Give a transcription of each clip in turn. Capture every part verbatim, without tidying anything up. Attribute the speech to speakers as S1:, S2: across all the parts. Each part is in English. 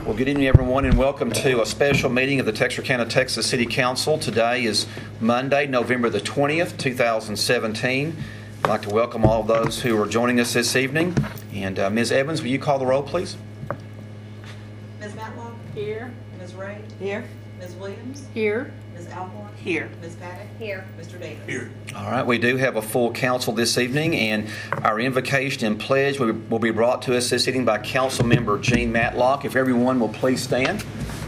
S1: Well, good evening, everyone, and welcome to a special meeting of the Texarkana, Texas City Council. Today is Monday, November the twentieth, two thousand seventeen. I'd like to welcome all of those who are joining us this evening. And uh, Miz Evans, will you call the roll, please?
S2: Miz Matlock?
S3: Here.
S2: Miz Ray?
S3: Here.
S2: Miz Williams?
S3: Here.
S2: Miz Alcorn?
S3: Here.
S2: Miz Paddock?
S3: Here.
S2: Mister Davis?
S4: Here.
S1: All right, we do have a full council this evening, and our invocation and pledge will will be brought to us this evening by Council Member Gene Matlock. If everyone will please stand.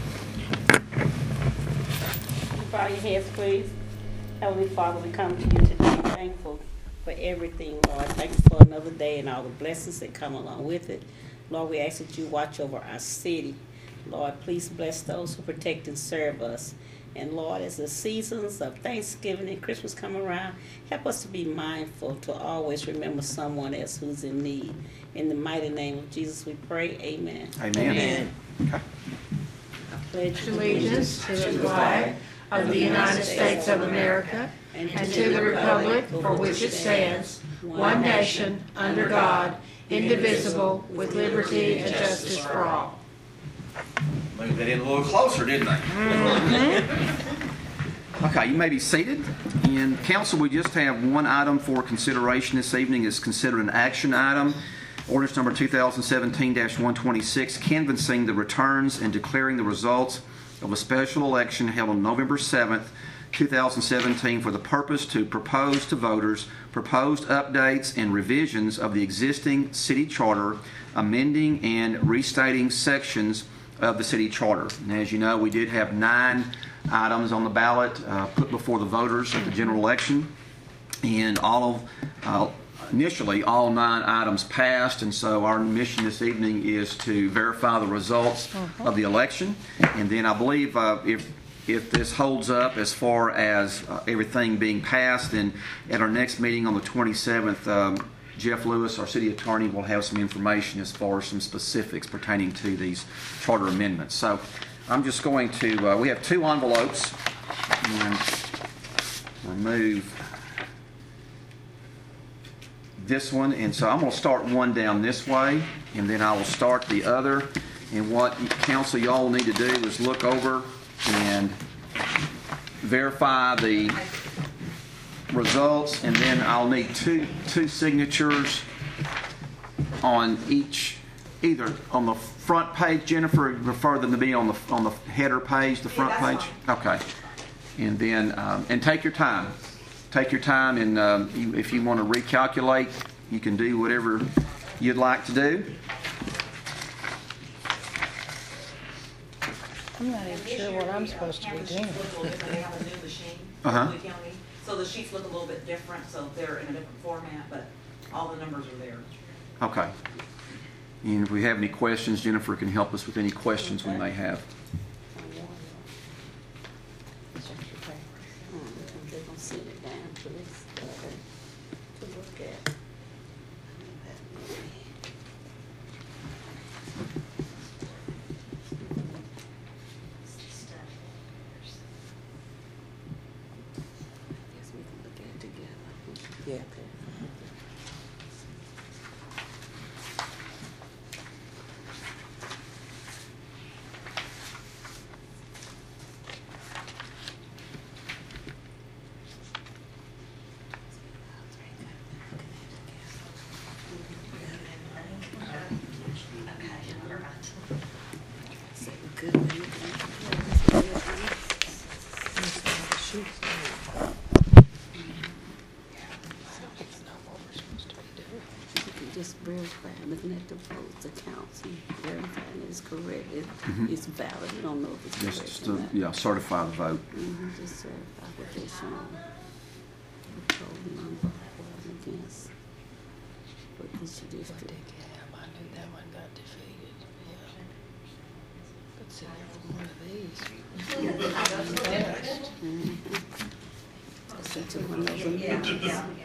S3: Bow your heads, please. Heavenly Father, we come to you today thankful for everything, Lord. Thanks for another day and all the blessings that come along with it. Lord, we ask that you watch over our city. Lord, please bless those who protect and serve us. And Lord, as the seasons of Thanksgiving and Christmas come around, help us to be mindful to always remember someone else who's in need. In the mighty name of Jesus we pray, amen.
S1: Amen.
S3: Amen.
S1: Okay.
S3: I pledge
S5: Allegiance to the flag of the United States of America and to the republic for which it stands, one nation, under God, indivisible, with liberty and justice for all.
S1: Moved that in a little closer, didn't they? Mm-hmm. Okay, you may be seated. And council, we just have one item for consideration this evening. Is considered an action item. Ordinance number two thousand seventeen dash one twenty-six, canvassing the returns and declaring the results of a special election held on November seventh, two thousand seventeen for the purpose to propose to voters proposed updates and revisions of the existing city charter, amending and restating sections of the city charter. And as you know, we did have nine items on the ballot uh, put before the voters at the general election, and all of uh, initially all nine items passed. And so our mission this evening is to verify the results uh-huh. of the election. And then I believe uh, if if this holds up as far as uh, everything being passed, then at our next meeting on the twenty-seventh, um, Jeff Lewis, our city attorney, will have some information as far as some specifics pertaining to these charter amendments. So I'm just going to, uh, we have two envelopes, and remove this one. And so I'm going to start one down this way, and then I will start the other. And what council y'all need to do is look over and verify the results, and then I'll need two two signatures on each, either on the front page. Jennifer, prefer them to be on the on the header page, the front
S2: Yeah,
S1: page.
S2: fine.
S1: Okay, and then um, and take your time. Take your time, and um, you, if you want to recalculate, you can do whatever you'd like to do.
S5: I'm not even sure what I'm supposed to be doing.
S2: They have a new machine
S1: Uh-huh.
S2: in the county, so the sheets look a little bit different, so they're in a different format, but all the numbers are there.
S1: Okay. And if we have any questions, Jennifer can help us with any questions we may have.
S3: They're going to send it down to this uh, to look at. Guess we can look at it together. Yeah. Okay. Just verify, looking at the votes, the counts, and verifying it's correct. It,
S1: Mhm.
S3: It's valid. You don't know if it's
S1: Just,
S3: correct
S1: just
S3: or
S1: to,
S3: not.
S1: yeah, certify the vote.
S3: Mhm, just certify what they're showing. The total number for and against for each district.
S5: I knew that one got defeated, yeah. But see, every one of these.
S3: Mhm. That's each one of them.
S2: Yeah, yeah, yeah.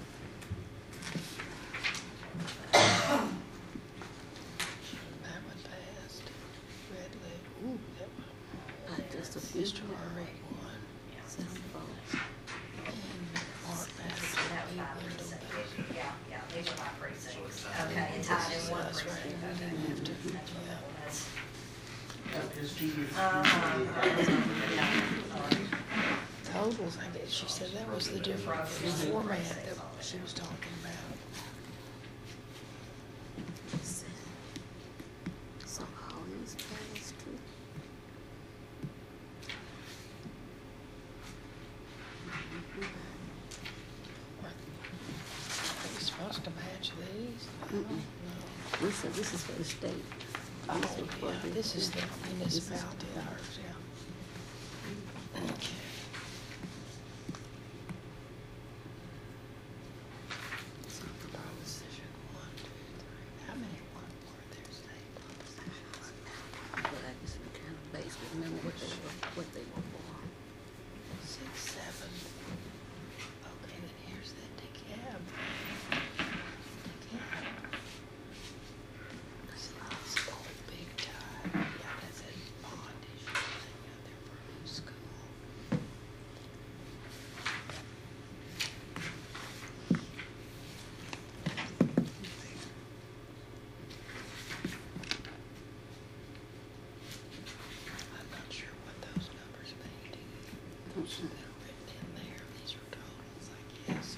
S5: That one passed. Red Lake, ooh, that one.
S3: Uh, Just a few.
S5: Mister Rarick won.
S3: Seven votes.
S5: And Mark Patterson, he won the
S6: Yeah, yeah, these are my precincts. Okay, and tied in one
S5: That's right.
S6: precinct.
S5: We didn't have to, yeah. Totals, I guess she said that was the different format that she was talking about.
S3: So all these plans too.
S5: Are we supposed to match these? I don't know.
S3: This is, this is for the state.
S5: Oh,
S3: This is for
S5: yeah,
S3: the-
S5: this is the
S3: This is-
S5: municipality ours, yeah. Okay. So proposition one, two, three. How many one were there, state propositions?
S3: But I just kind of basically remember what they were, what they were for.
S5: Six, seven. Okay, then here's that decab. Decab. This is all big time. Yeah, that's a bondage thing out there for a new school. I'm not sure what those numbers mean to you. Those that are written in there, these are totals, I guess.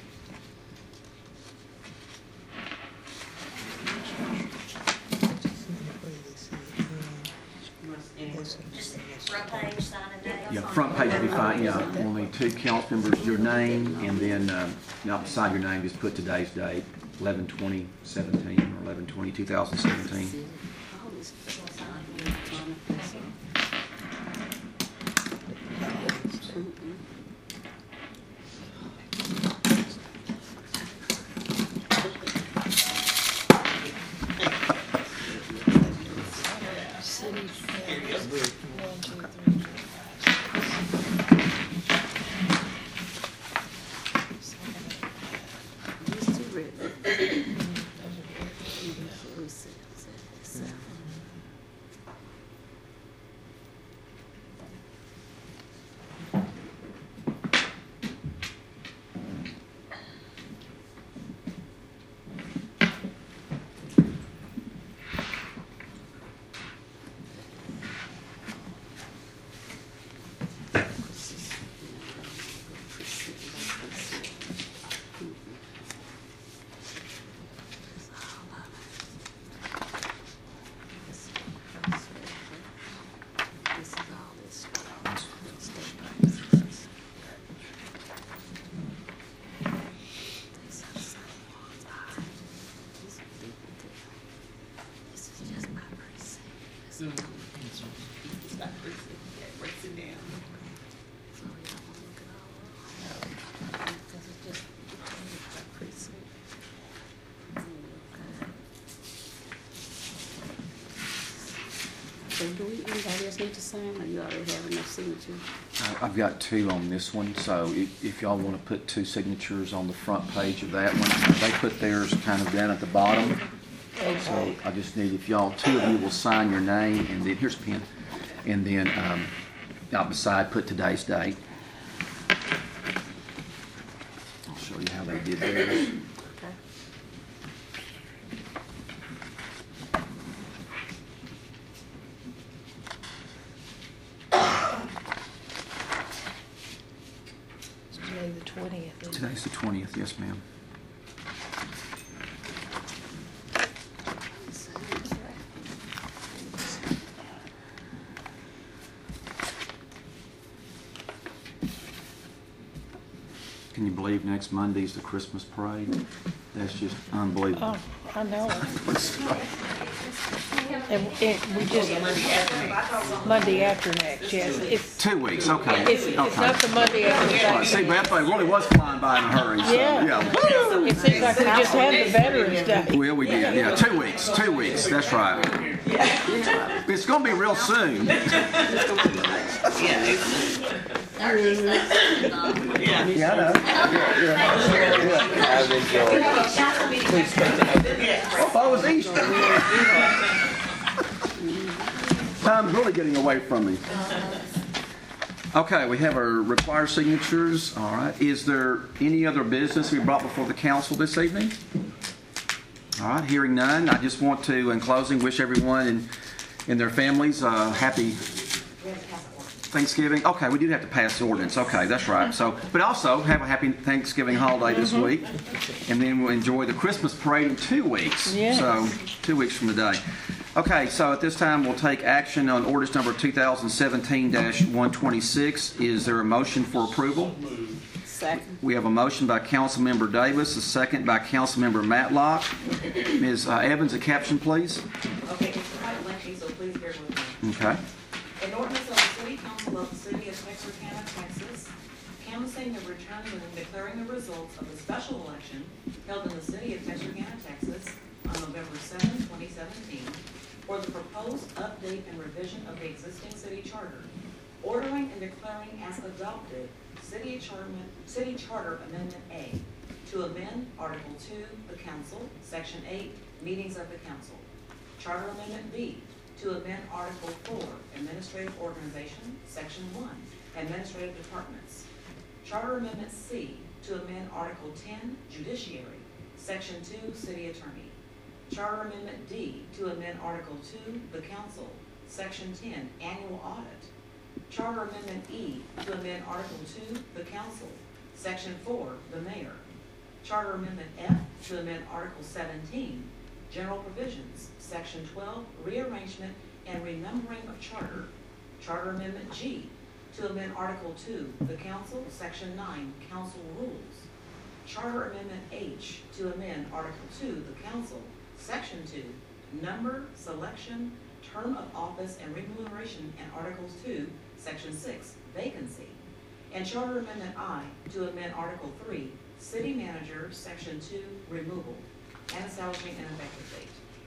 S6: Just front page, sign and date.
S1: Yeah, front page would be fine, yeah. We'll need two council members, your name, and then, uh, now beside your name, just put today's date, eleven twenty seventeen, or eleven twenty two thousand seventeen.
S3: All this stuff on electronic, that's all. Mm-mm.
S5: City, yeah, one, two, three, four, five, six.
S3: These two written.
S5: Those are written.
S3: So we said, said, seven. This is all this stuff. State practices. These are the same ones. I- these are different too. This is just my precinct. This is- It's my precinct. Yeah, breaks it down. So y'all wanna look at all of them? Because it's just my precinct. Okay. So do we, anybody else need to sign, or you already have enough signatures?
S1: I've got two on this one, so if, if y'all want to put two signatures on the front page of that one, they put theirs kind of down at the bottom. So I just need, if y'all, two of you will sign your name, and then, here's a pen, and then, um, out beside, put today's date. I'll show you how they did theirs.
S3: Okay.
S5: Today the twentieth.
S1: Today's the twentieth, yes, ma'am. Can you believe next Monday's the Christmas parade? That's just unbelievable.
S5: Oh, I know. And, and we just, Monday after next, yes. It's,
S1: Two weeks, okay.
S5: it's, it's
S1: Okay.
S5: not the Monday after
S1: All right, see,
S5: Thanksgiving.
S1: Beth, they really was flying by in a hurry, so,
S5: Yeah.
S1: yeah.
S5: It seems like we just had the Veterans Day.
S1: Well, we did, yeah, two weeks, two weeks, that's right. It's gonna be real soon. Yeah, I know.
S4: I've enjoyed it. Please take another.
S1: I thought it was Easter. Time's really getting away from me. Okay, we have our required signatures. All right. Is there any other business we brought before the council this evening? All right, hearing none, I just want to, in closing, wish everyone in and their families, uh, happy
S2: We have to pass an ordinance.
S1: Thanksgiving. Okay, we do have to pass the ordinance. Okay, that's right. So, but also have a happy Thanksgiving holiday this week, and then we'll enjoy the Christmas parade in two weeks.
S3: Yes.
S1: So, two weeks from today. Okay, so at this time we'll take action on ordinance number two thousand seventeen dash one twenty-six. Is there a motion for approval?
S3: Second.
S1: We have a motion by Councilmember Davis, a second by Councilmember Matlock. Miz uh, Evans, a caption, please.
S2: Okay, it's quite lengthy, so please bear with me.
S1: Okay.
S2: An ordinance of the City Council of the City of Texarkana, Texas, canvassing the returns and declaring the results of the special election held in the City of Texarkana, Texas on November seventh, twenty seventeen, for the proposed update and revision of the existing city charter, ordering and declaring as adopted City Charter, City Charter Amendment A, to amend Article two, the Council, Section eight, Meetings of the Council. Charter Amendment B, to amend Article four, Administrative Organization, Section one, Administrative Departments. Charter Amendment C, to amend Article ten, Judiciary, Section two, City Attorney. Charter Amendment D, to amend Article two, the Council, Section ten, Annual Audit. Charter Amendment E, to amend Article two, the Council, Section four, the Mayor. Charter Amendment F, to amend Article seventeen, General Provisions, Section twelve, Rearrangement and Renumbering of Charter. Charter Amendment G, to amend Article two, the Council, Section nine, Council Rules. Charter Amendment H, to amend Article two, the Council, Section two, Number, Selection, Term of Office and Remuneration, and Articles two, Section six, Vacancy. And Charter Amendment I, to amend Article three, City Manager, Section two, Removal, and establishing an effective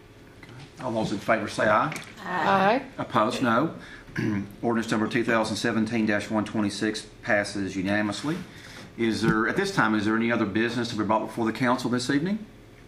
S2: date.
S1: All those in favor say aye.
S5: Aye.
S1: Opposed, no. Ordinance number two thousand seventeen dash one twenty-six passes unanimously. Is there, at this time, is there any other business to be brought before the council this evening?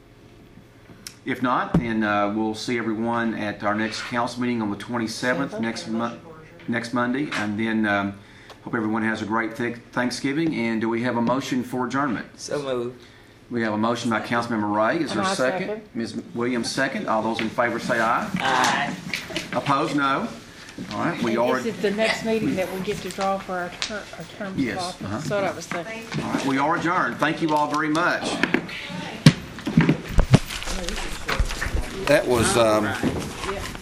S1: If not, then uh, we'll see everyone at our next council meeting on the twenty-seventh, next month, next Monday, and then um, hope everyone has a great th- Thanksgiving. And do we have a motion for adjournment?
S4: So moved.
S1: We have a motion by Councilmember Ray. Is there
S5: And
S1: a
S5: I
S1: second?
S5: second.
S1: Miz Williams, second. All those in favor say aye.
S4: Aye.
S1: Opposed, no. All right, we
S5: And
S1: already.
S5: this is the next meeting that we get to draw for our ter- our terms
S1: Yes,
S5: of office.
S1: uh-huh.
S5: That's what I was thinking.
S1: All right, we are adjourned. Thank you all very much. That was um,